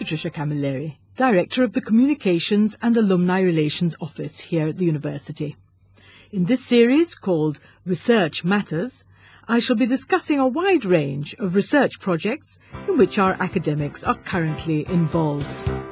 Patricia Camilleri, Director of the Communications and Alumni Relations Office here at the University. In this series, called Research Matters, I shall be discussing a wide range of research projects in which our academics are currently involved.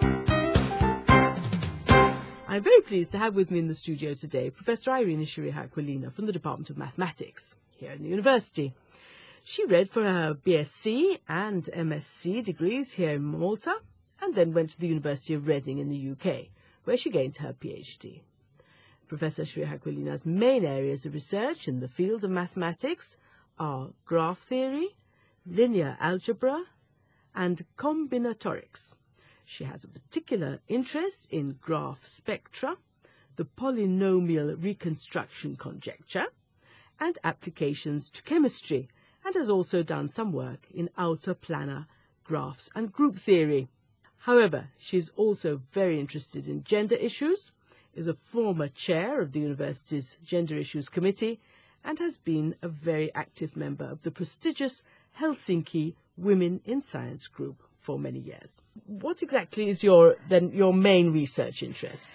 I'm very pleased to have with me in the studio today Professor Irene Shiri-Aquilina from the Department of Mathematics here in the University. She read for her BSc and MSc degrees here in Malta and then went to the University of Reading in the UK, where she gained her PhD. Professor Shiri-Aquilina's main areas of research in the field of mathematics are graph theory, linear algebra, and combinatorics. She has a particular interest in graph spectra, the polynomial reconstruction conjecture, and applications to chemistry, and has also done some work in outer planar graphs and group theory. However, she is also very interested in gender issues, is a former chair of the university's Gender Issues Committee, and has been a very active member of the prestigious Helsinki Women in Science group for many years. What exactly is your main research interest?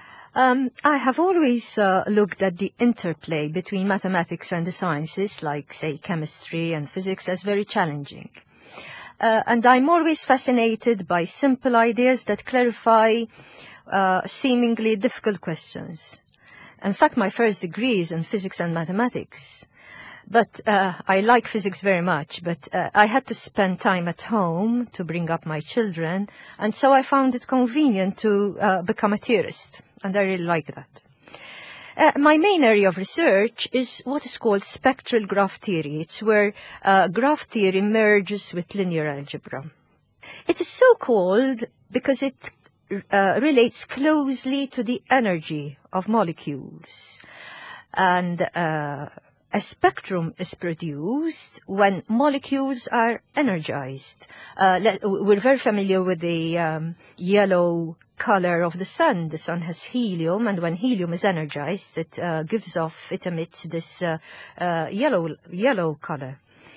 I have always looked at the interplay between mathematics and the sciences, like, say, chemistry and physics, as very challenging. And I'm always fascinated by simple ideas that clarify seemingly difficult questions. In fact, my first degree is in physics and mathematics. But I like physics very much, but I had to spend time at home to bring up my children, and so I found it convenient to become a theorist, and I really like that. My main area of research is what is called spectral graph theory. It's where graph theory merges with linear algebra. It is so called because it relates closely to the energy of molecules, and a spectrum is produced when molecules are energized. We're very familiar with the yellow color of the sun. The sun has helium, and when helium is energized, it emits this yellow color.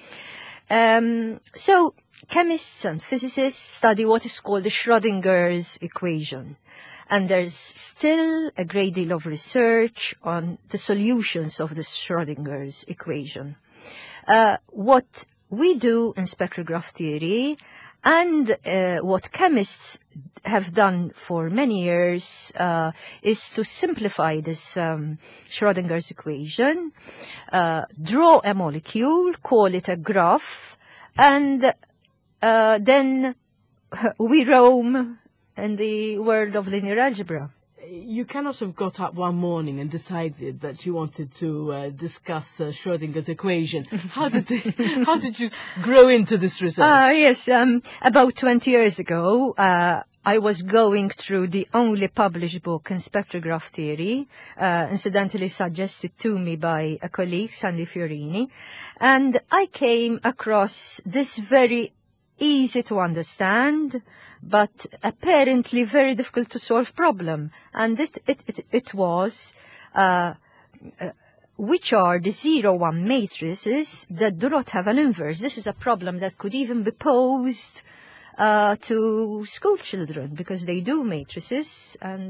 So chemists and physicists study what is called the Schrödinger's equation. And there's still a great deal of research on the solutions of the Schrödinger's equation. What we do in spectrograph theory and what chemists have done for many years is to simplify this Schrödinger's equation, draw a molecule, call it a graph, and then we roam in the world of linear algebra. You cannot have got up one morning and decided that you wanted to discuss Schrödinger's equation. How did you grow into this research? Yes, about 20 years ago, I was going through the only published book in spectrograph theory, incidentally suggested to me by a colleague, Sandy Fiorini, and I came across this very easy to understand, but apparently very difficult to solve problem. And it was, which are the 0-1 matrices that do not have an inverse. This is a problem that could even be posed to school children, because they do matrices and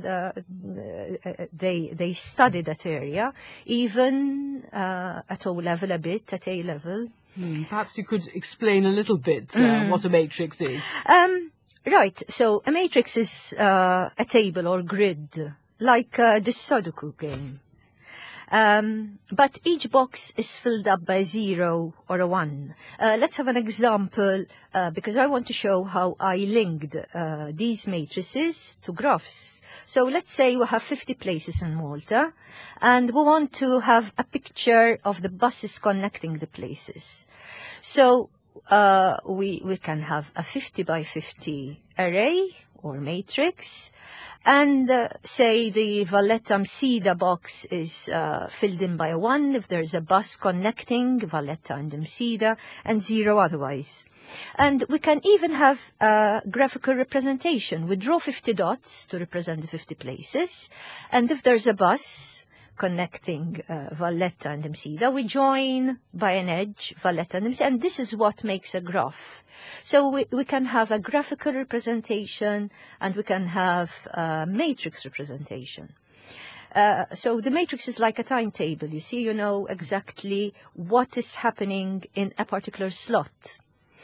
they study that area, even at O-level a bit, at A-level. Perhaps you could explain a little bit what a matrix is. Right. So a matrix is a table or grid, like the Sudoku game. But each box is filled up by a 0 or a 1. Let's have an example, because I want to show how I linked these matrices to graphs. So let's say we have 50 places in Malta, and we want to have a picture of the buses connecting the places. So we can have a 50 by 50 array or matrix, and say the Valletta Msida box is filled in by a 1 if there's a bus connecting Valletta and Msida, and 0 otherwise. And we can even have a graphical representation. We draw 50 dots to represent the 50 places, and if there's a bus, connecting Valletta and Msida. We join by an edge Valletta and Msida, and this is what makes a graph. So we can have a graphical representation and we can have a matrix representation. So the matrix is like a timetable. You see, you know exactly what is happening in a particular slot.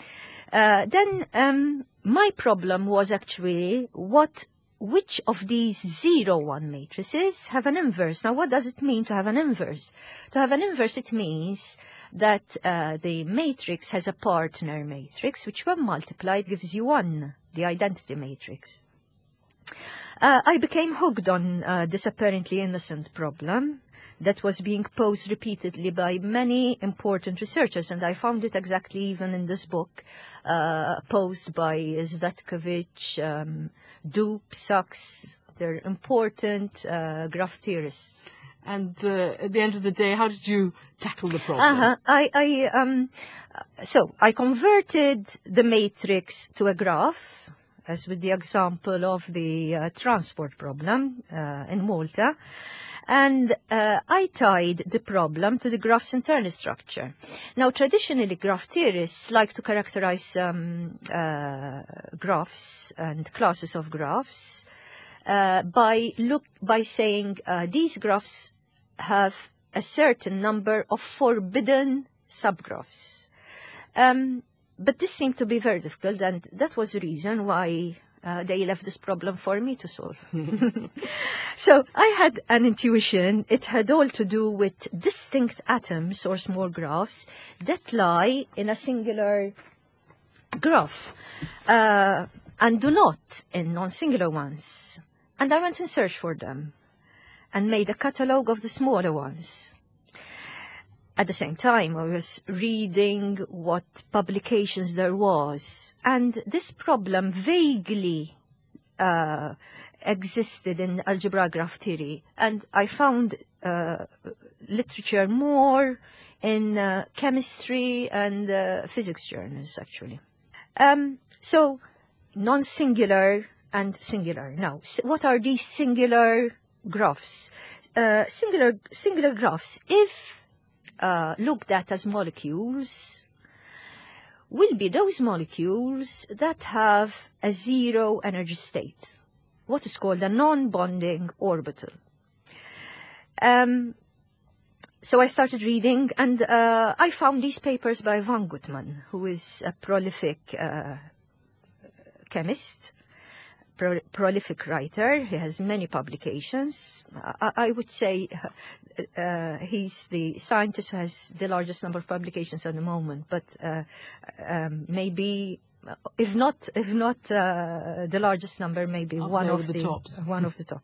Then my problem was actually which of these 0-1 matrices have an inverse. Now, what does it mean to have an inverse? To have an inverse, it means that the matrix has a partner matrix, which when multiplied gives you 1, the identity matrix. I became hooked on this apparently innocent problem that was being posed repeatedly by many important researchers, and I found it exactly even in this book, posed by Zvetkovic, Dupe, Sachs. They're important graph theorists. And at the end of the day, how did you tackle the problem? So I converted the matrix to a graph, as with the example of the transport problem in Malta. And I tied the problem to the graph's internal structure. Now, traditionally, graph theorists like to characterize graphs and classes of graphs by saying these graphs have a certain number of forbidden subgraphs. But this seemed to be very difficult, and that was the reason why they left this problem for me to solve. So I had an intuition. It had all to do with distinct atoms or small graphs that lie in a singular graph and do not in non-singular ones. And I went in search for them and made a catalogue of the smaller ones. At the same time, I was reading what publications there was, and this problem vaguely existed in algebraic graph theory, and I found literature more in chemistry and physics journals, actually. So, non-singular and singular. Now, what are these singular graphs? Singular graphs, if looked at as molecules, will be those molecules that have a 0 energy state, what is called a non-bonding orbital. So I started reading, and I found these papers by Van Gutman, who is a prolific chemist, prolific writer. He has many publications. I would say he's the scientist who has the largest number of publications at the moment, but maybe if not the largest number, maybe one of the tops. One of the top.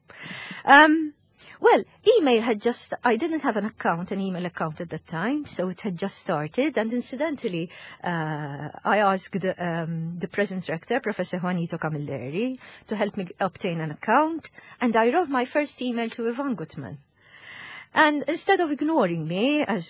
Well, email had just, I didn't have an email account at that time, so it had just started. And incidentally, I asked the present director, Professor Juanito Camilleri, to help me obtain an account. And I wrote my first email to Van Gutman. And instead of ignoring me, as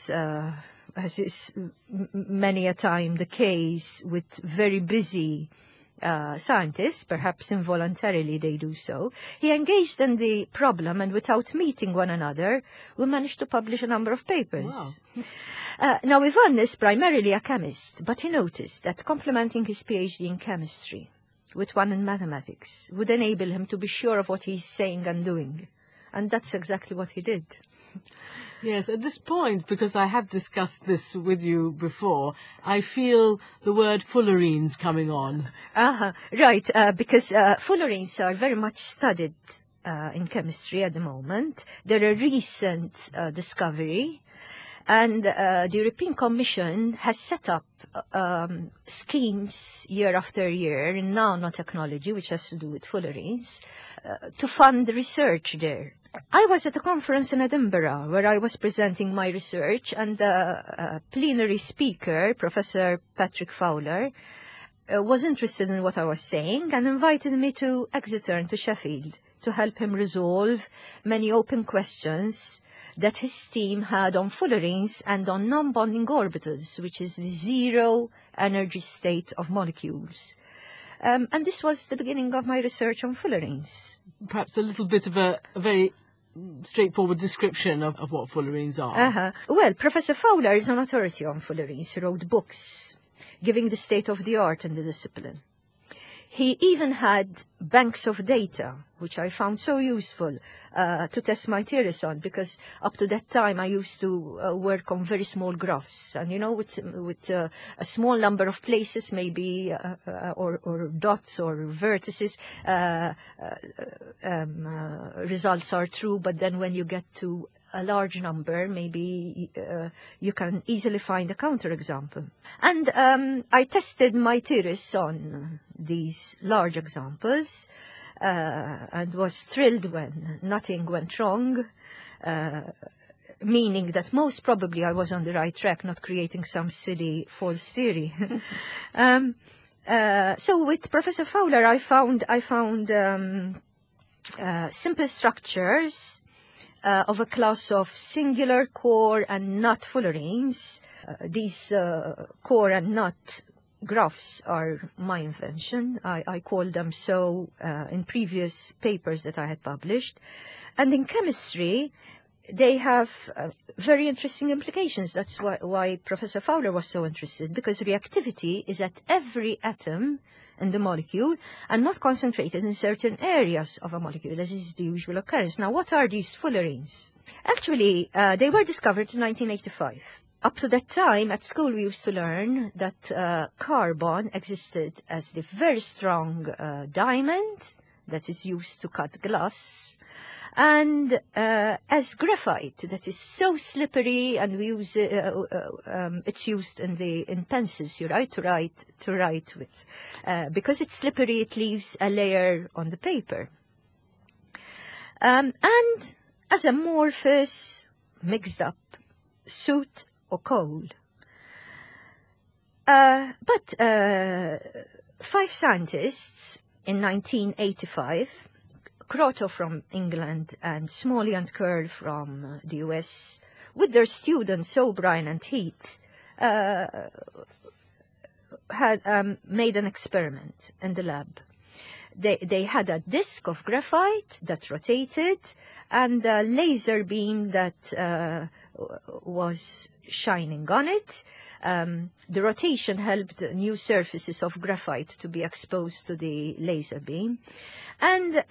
is many a time the case with very busy scientists, perhaps involuntarily they do so, he engaged in the problem, and without meeting one another, we managed to publish a number of papers. Wow. Now, Ivan is primarily a chemist, but he noticed that complementing his PhD in chemistry with one in mathematics would enable him to be sure of what he's saying and doing. And that's exactly what he did. Yes, at this point, because I have discussed this with you before, I feel the word fullerenes coming on. Right, because fullerenes are very much studied in chemistry at the moment. They're a recent discovery, and the European Commission has set up schemes year after year in nanotechnology, which has to do with fullerenes, to fund research there. I was at a conference in Edinburgh where I was presenting my research, and the plenary speaker, Professor Patrick Fowler, was interested in what I was saying and invited me to Exeter and to Sheffield to help him resolve many open questions that his team had on fullerenes and on non-bonding orbitals, which is the 0 energy state of molecules. And this was the beginning of my research on fullerenes. Perhaps a little bit of a very straightforward description of what fullerenes are. Well, Professor Fowler is an authority on fullerenes. He wrote books giving the state of the art in the discipline. He even had banks of data, which I found so useful to test my theories on, because up to that time I used to work on very small graphs, and with a small number of places, maybe or dots or vertices, results are true. But then when you get to a large number, maybe you can easily find a counterexample. And I tested my theories on these large examples and was thrilled when nothing went wrong, meaning that most probably I was on the right track, not creating some silly false theory. So with Professor Fowler, I found simple structures of a class of singular core and knot fullerenes. These core and knot graphs are my invention. I called them so in previous papers that I had published. And in chemistry, they have very interesting implications. That's why Professor Fowler was so interested, because reactivity is at every atom in the molecule and not concentrated in certain areas of a molecule, as is the usual occurrence. Now, what are these fullerenes? Actually, they were discovered in 1985. Up to that time, at school, we used to learn that carbon existed as the very strong diamond that is used to cut glass, and as graphite that is so slippery, and we use it's used in pencils, to write with, because it's slippery, it leaves a layer on the paper, and as amorphous, mixed up soot or coal. But 5 scientists in 1985, Kroto from England and Smalley and Curl from the US, with their students O'Brien and Heath, had made an experiment in the lab. They had a disc of graphite that rotated and a laser beam that was shining on it. The rotation helped new surfaces of graphite to be exposed to the laser beam. And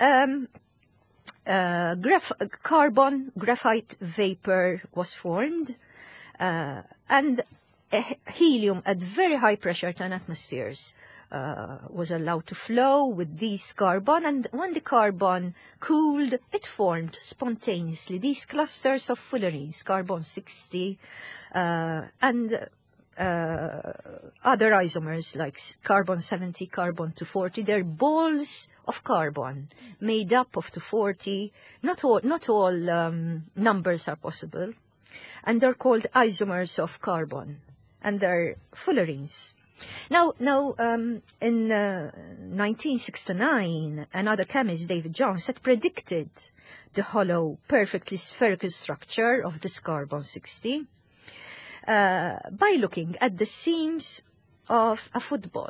carbon graphite vapor was formed, and helium at very high pressure, 10 atmospheres, was allowed to flow with these carbon. And when the carbon cooled, it formed spontaneously these clusters of fullerenes, carbon-60, and other isomers like carbon-70, carbon-240. They're balls of carbon made up of 240. Not all numbers are possible, and they're called isomers of carbon, and they're fullerenes. Now, in 1969, another chemist, David Jones, had predicted the hollow, perfectly spherical structure of this carbon-60 by looking at the seams of a football.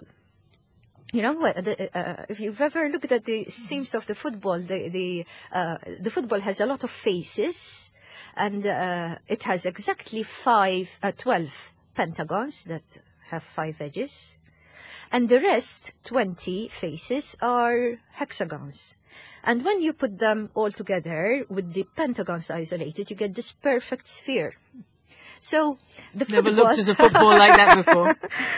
If you've ever looked at the seams of the football, the football has a lot of faces, and it has exactly 12 pentagons that have 5 edges, and the rest, 20 faces, are hexagons. And when you put them all together with the pentagons isolated, you get this perfect sphere. So the Never looked at a football like that before.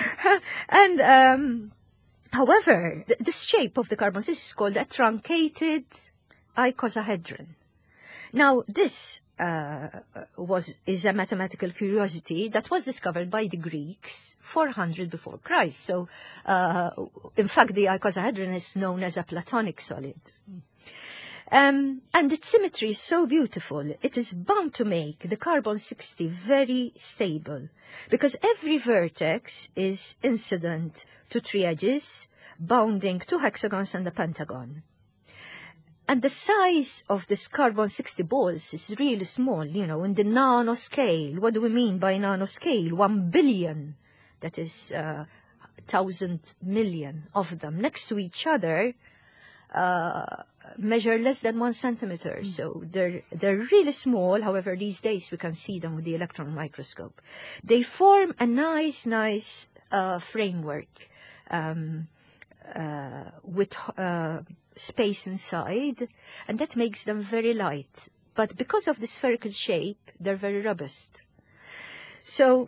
And however, this shape of the carbon-60 is called a truncated icosahedron. Now, this is a mathematical curiosity that was discovered by the Greeks 400 before Christ. So, in fact, the icosahedron is known as a platonic solid. And its symmetry is so beautiful, it is bound to make the carbon-60 very stable, because every vertex is incident to 3 edges, bounding 2 hexagons and a pentagon. And the size of this carbon-60 balls is really small, in the nanoscale. What do we mean by nanoscale? 1 billion. That is 1,000 million of them next to each other. measure less than 1 centimeter. So they're really small. However, these days we can see them with the electron microscope. They form a nice framework with space inside, and that makes them very light. But because of the spherical shape, they're very robust. So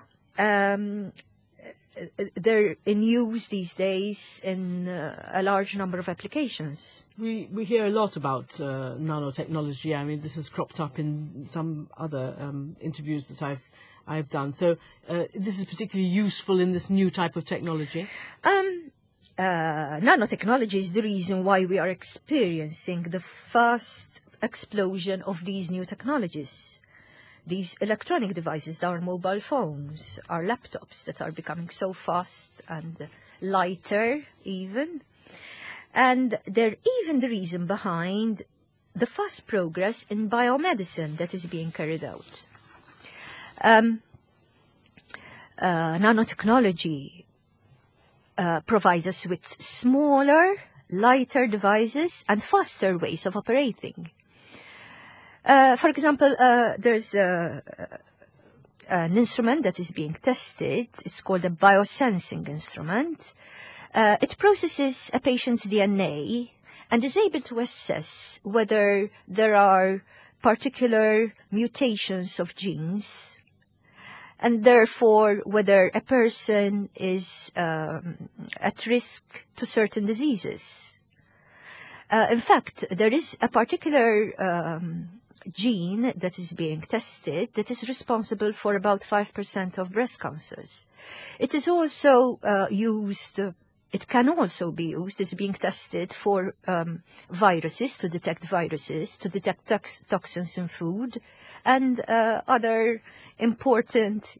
they're in use these days in a large number of applications. We hear a lot about nanotechnology. I mean, this has cropped up in some other interviews that I've done. So this is particularly useful in this new type of technology? Nanotechnology is the reason why we are experiencing the fast explosion of these new technologies. These electronic devices, our mobile phones, our laptops that are becoming so fast and lighter even. And they're even the reason behind the fast progress in biomedicine that is being carried out. Nanotechnology provides us with smaller, lighter devices and faster ways of operating. For example, there's an instrument that is being tested. It's called a biosensing instrument. It processes a patient's DNA and is able to assess whether there are particular mutations of genes, and therefore whether a person is at risk to certain diseases. In fact, there is a particular gene that is being tested that is responsible for about 5% of breast cancers. It is also used, it can also be used, it's being tested for viruses, to detect toxins in food, and other important,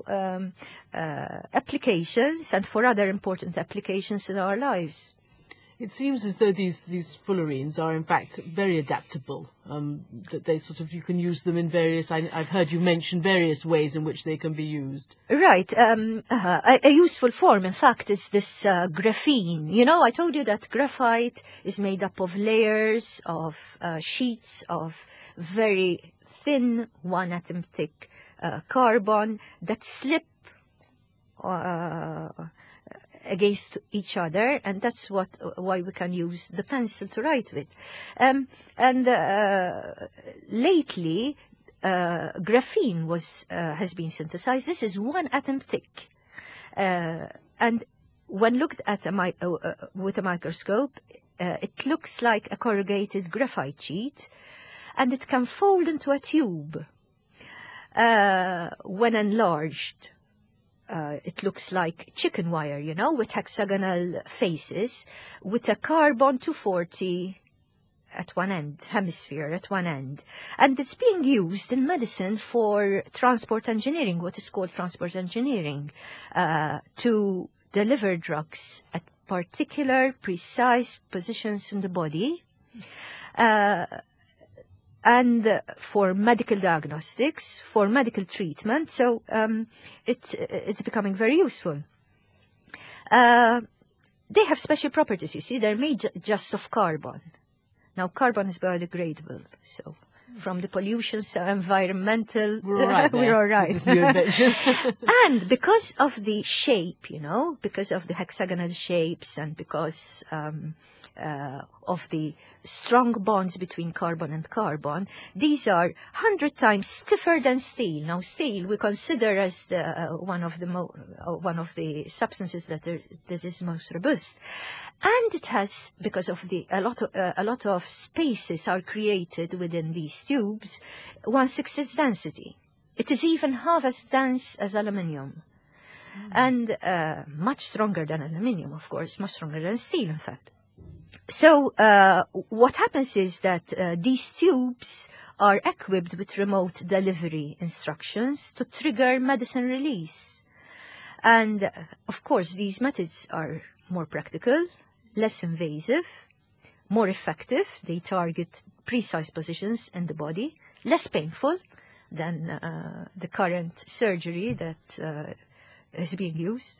applications, and for other important applications in our lives. It seems as though these fullerenes are in fact very adaptable, that they you can use them in various, I've heard you mention various ways in which they can be used. Right. A useful form, in fact, is this graphene. I told you that graphite is made up of layers of sheets of very thin, 1 atom thick carbon that slip against each other, and that's why we can use the pencil to write with. Lately, graphene has been synthesized. This is 1 atom thick, and when looked at with a microscope, it looks like a corrugated graphite sheet, and it can fold into a tube. When enlarged, it looks like chicken wire, with hexagonal faces, with a carbon-240 at one end, hemisphere at one end. And it's being used in medicine for transport engineering, what is called transport engineering, to deliver drugs at particular, precise positions in the body, and for medical diagnostics, for medical treatment. So it's becoming very useful. They have special properties, you see. They're made just of carbon. Now, carbon is biodegradable, so from the pollution, environmental, we're all right. This new invention. And because of the shape, because of the hexagonal shapes, and because of the strong bonds between carbon and carbon, these are 100 times stiffer than steel. Now, steel we consider as one of the substances that is most robust, and it has, because of a lot of spaces are created within these tubes, 1/6 its density. It is even half as dense as aluminium, and much stronger than aluminium, of course, much stronger than steel, in fact. So what happens is that these tubes are equipped with remote delivery instructions to trigger medicine release. And, of course, these methods are more practical, less invasive, more effective. They target precise positions in the body, less painful than the current surgery that is being used.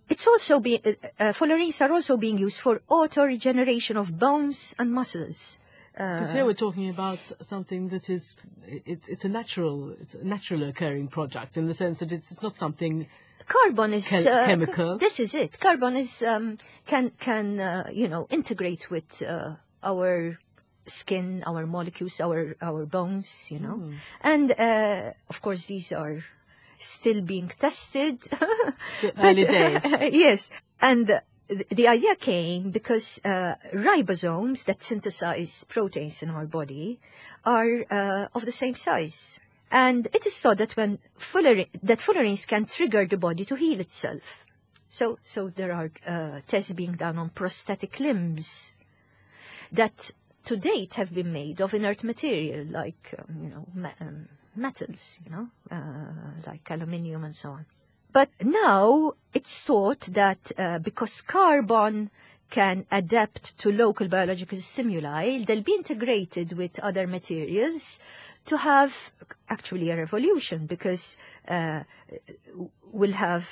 it's also fullerenes are also being used for auto-regeneration of bones and muscles. Because here we're talking about something that is, it's a naturally occurring product in the sense that it's not something carbon is chemical. This is it. Carbon is can integrate with our skin, our molecules, our bones, and of course these are still being tested. Early days. Yes, and the idea came because ribosomes that synthesize proteins in our body are of the same size. And it is thought that fullerenes can trigger the body to heal itself. So there are tests being done on prosthetic limbs that to date have been made of inert material like metals, like aluminium and so on. But now it's thought that because carbon can adapt to local biological stimuli, they'll be integrated with other materials to have actually a revolution, because we'll have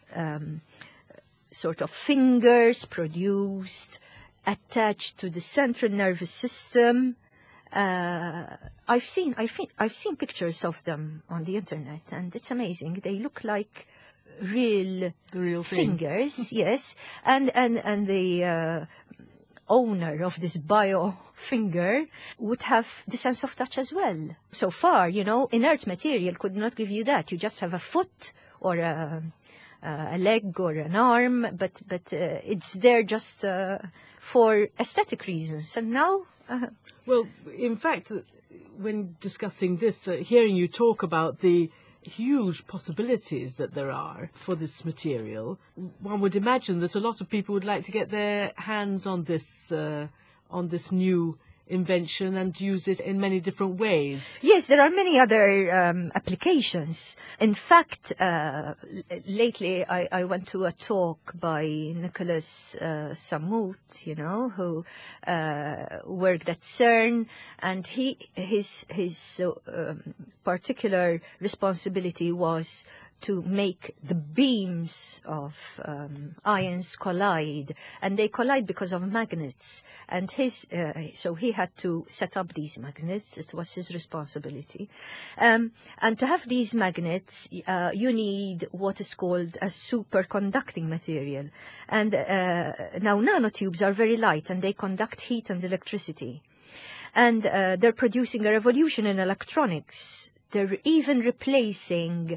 sort of fingers produced, attached to the central nervous system. I've seen pictures of them on the internet, and it's amazing. They look like real fingers, yes. And the owner of this bio finger would have the sense of touch as well. So far, inert material could not give you that. You just have a foot or a leg or an arm, but it's there just for aesthetic reasons. And now, well, in fact, when discussing this, hearing you talk about the huge possibilities that there are for this material, one would imagine that a lot of people would like to get their hands on this new invention and use it in many different ways. Yes, there are many other applications. In fact, lately I went to a talk by Nicholas Samut, who worked at CERN, and his particular responsibility was to make the beams of ions collide, and they collide because of magnets. And so he had to set up these magnets. It was his responsibility. And to have these magnets, you need what is called a superconducting material. And now nanotubes are very light, and they conduct heat and electricity. And they're producing a revolution in electronics. They're even replacing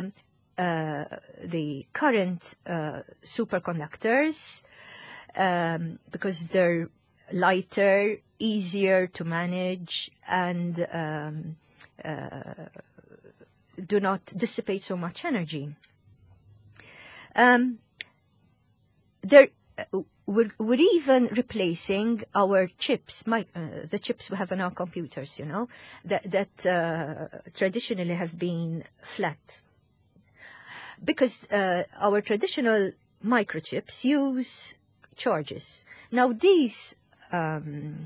the current superconductors because they're lighter, easier to manage, and do not dissipate so much energy. We're even replacing our chips, the chips we have in our computers, that traditionally have been flat. Because our traditional microchips use charges. Now these, our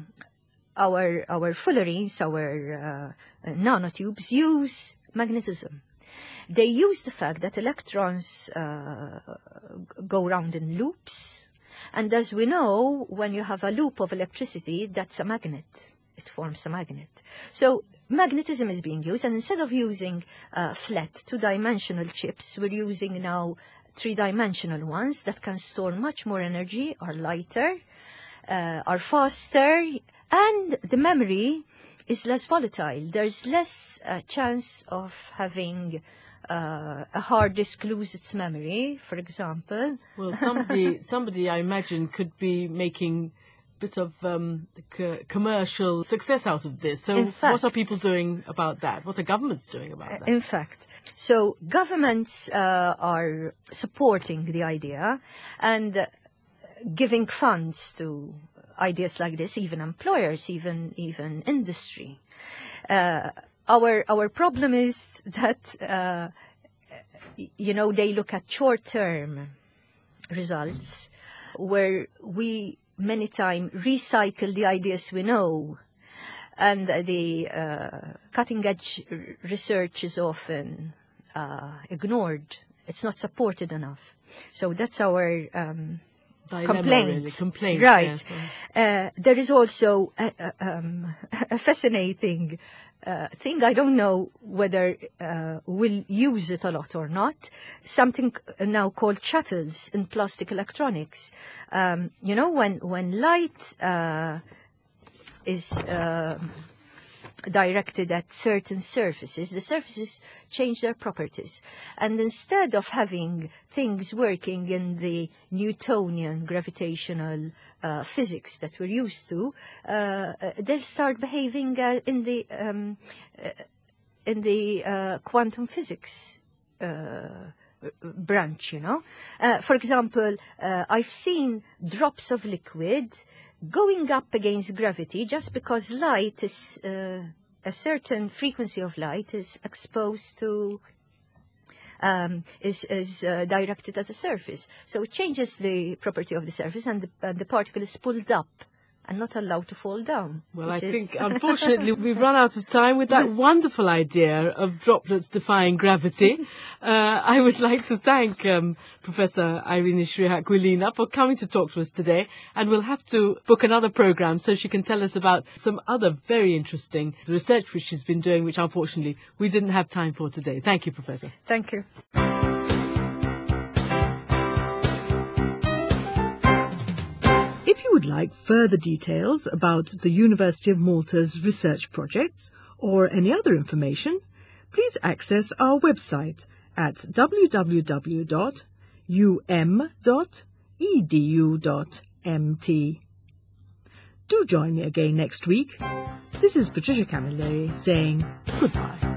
fullerenes, our nanotubes use magnetism. They use the fact that electrons go round in loops. And as we know, when you have a loop of electricity, that's a magnet. It forms a magnet. So magnetism is being used, and instead of using flat two-dimensional chips, we're using now three-dimensional ones that can store much more energy, are lighter, are faster, and the memory is less volatile. There's less chance of having a hard disk lose its memory, for example. Well, somebody I imagine could be making a bit of commercial success out of this. So what are people doing about that? What are governments doing about that? In fact, so governments are supporting the idea and giving funds to ideas like this, even employers, even industry. Our problem is that, they look at short-term results where we many times recycle the ideas we know, and the cutting-edge research is often ignored. It's not supported enough. So that's our Dilemma, complaint. Right. Yes. There is also a fascinating thing. I don't know whether we'll use it a lot or not. Something now called shuttles in plastic electronics. When light is directed at certain surfaces, the surfaces change their properties. And instead of having things working in the Newtonian gravitational physics that we're used to, they'll start behaving in the quantum physics branch, For example, I've seen drops of liquid going up against gravity just because light is a certain frequency of light is exposed to is directed at the surface. So it changes the property of the surface, and the particle is pulled up and not allowed to fall down. Well, I think, unfortunately, we've run out of time with that wonderful idea of droplets defying gravity. I would like to thank Professor Irene Shrihakwilina for coming to talk to us today, and we'll have to book another program so she can tell us about some other very interesting research which she's been doing, which unfortunately we didn't have time for today. Thank you, Professor. Thank you. If you would like further details about the University of Malta's research projects or any other information, please access our website at www.um.edu.mt. Do join me again next week. This is Patricia Camilleri saying goodbye.